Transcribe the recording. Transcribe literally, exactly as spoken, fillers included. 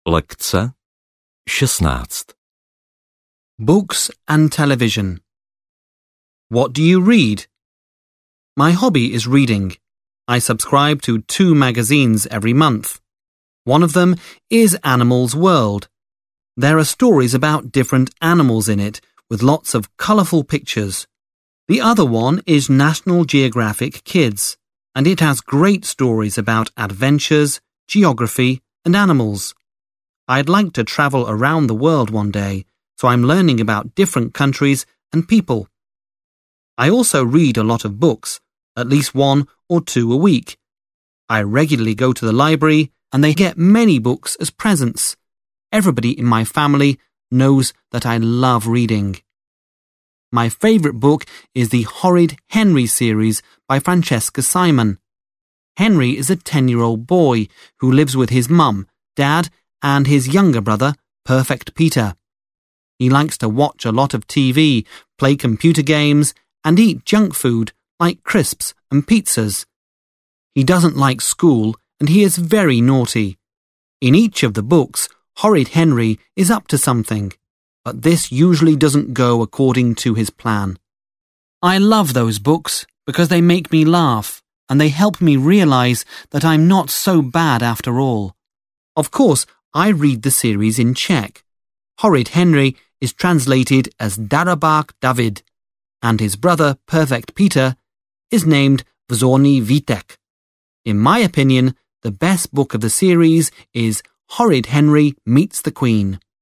Lekce šestnáct. Books and television. What do you read? My hobby is reading. I subscribe to two magazines every month. One of them is Animals World. There are stories about different animals in it, with lots of colourful pictures. The other one is National Geographic Kids, and it has great stories about adventures, geography, and animals. I'd like to travel around the world one day, so I'm learning about different countries and people. I also read a lot of books, at least one or two a week. I regularly go to the library, and they get many books as presents. Everybody in my family knows that I love reading. My favourite book is the Horrid Henry series by Francesca Simon. Henry is a ten-year-old boy who lives with his mum, dad, and his younger brother, Perfect Peter. He likes to watch a lot of T V, play computer games, and eat junk food like crisps and pizzas. He doesn't like school, and he is very naughty. In each of the books, Horrid Henry is up to something, but this usually doesn't go according to his plan. I love those books because they make me laugh, and they help me realise that I'm not so bad after all. Of course, I read the series in Czech. Horrid Henry is translated as Darabák David, and his brother, Perfect Peter, is named Vzorný Vítek. In my opinion, the best book of the series is Horrid Henry Meets the Queen.